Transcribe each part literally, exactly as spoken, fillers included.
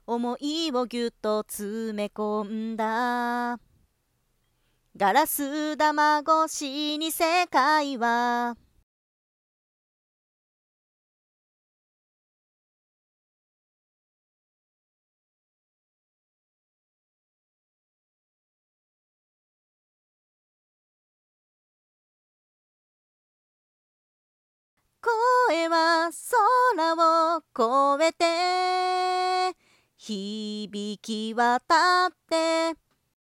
思いをぎゅっと詰め込んだガラス玉越しに世界は声は空を越えて響き渡って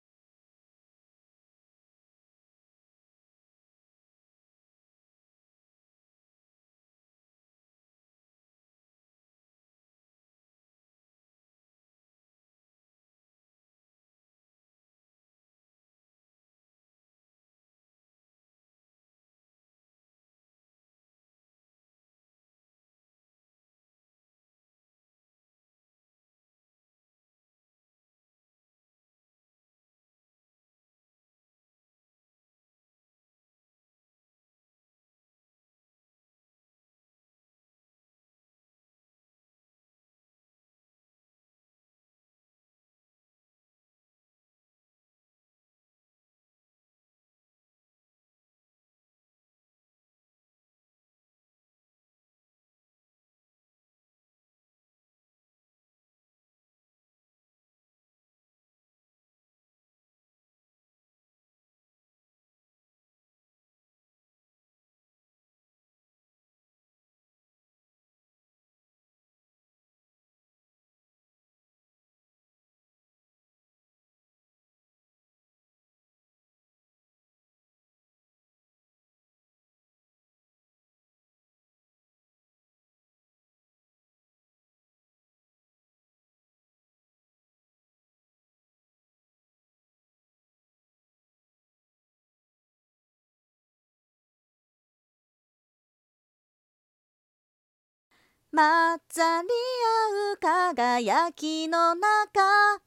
混ざり合う輝きの中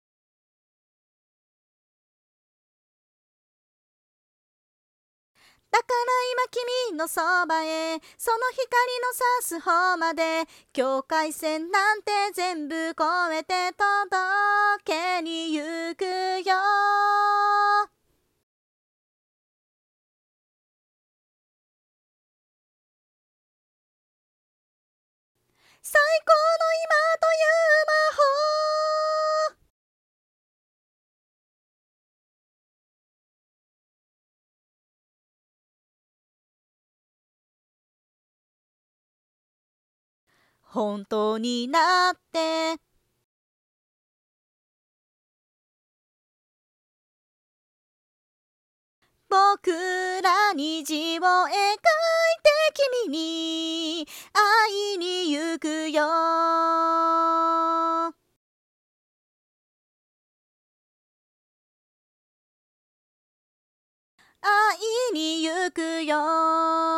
だから今君のそばへその光の差す方まで境界線なんて全部越えて届けに行くよ最高の今という魔法本当になって僕ら虹を描いて君に会いに行くよ会いに行くよ